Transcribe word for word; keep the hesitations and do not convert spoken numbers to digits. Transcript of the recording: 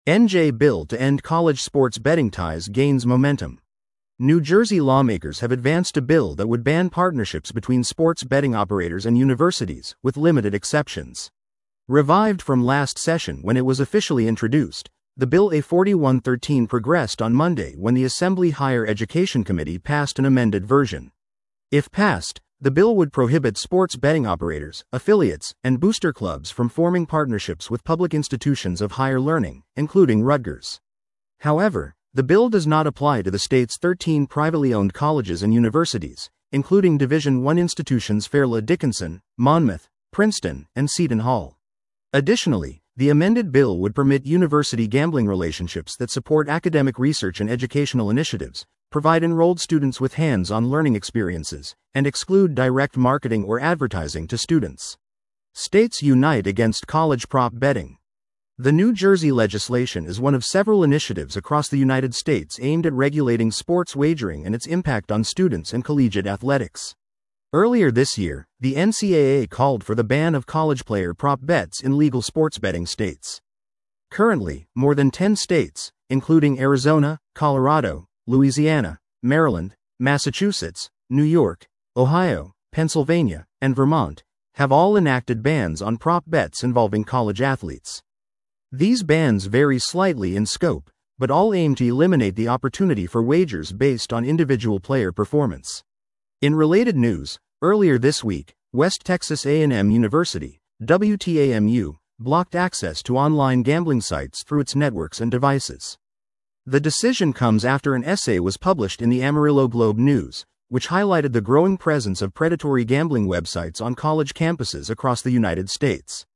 N J bill to end college sports betting ties gains momentum. New Jersey lawmakers have advanced a bill that would ban partnerships between sports betting operators and universities, with limited exceptions. Revived from last session when it was officially introduced, the Bill A forty-one thirteen progressed on Monday when the Assembly Higher Education Committee passed an amended version. If passed, the bill would prohibit sports betting operators, affiliates, and booster clubs from forming partnerships with public institutions of higher learning, including Rutgers. However, the bill does not apply to the state's thirteen privately owned colleges and universities, including Division one institutions Fairleigh Dickinson, Monmouth, Princeton, and Seton Hall. Additionally, the amended bill would permit university gambling relationships that support academic research and educational initiatives, provide enrolled students with hands-on learning experiences, and exclude direct marketing or advertising to students. States unite against college prop betting. The New Jersey legislation is one of several initiatives across the United States aimed at regulating sports wagering and its impact on students and collegiate athletics. Earlier this year, the N C double A called for the ban of college player prop bets in legal sports betting states. Currently, more than ten states, including Arizona, Colorado, Louisiana, Maryland, Massachusetts, New York, Ohio, Pennsylvania, and Vermont, have all enacted bans on prop bets involving college athletes. These bans vary slightly in scope, but all aim to eliminate the opportunity for wagers based on individual player performance. In related news, earlier this week, West Texas A and M University, W T A M U, blocked access to online gambling sites through its networks and devices. The decision comes after an essay was published in the Amarillo Globe News, which highlighted the growing presence of predatory gambling websites on college campuses across the United States.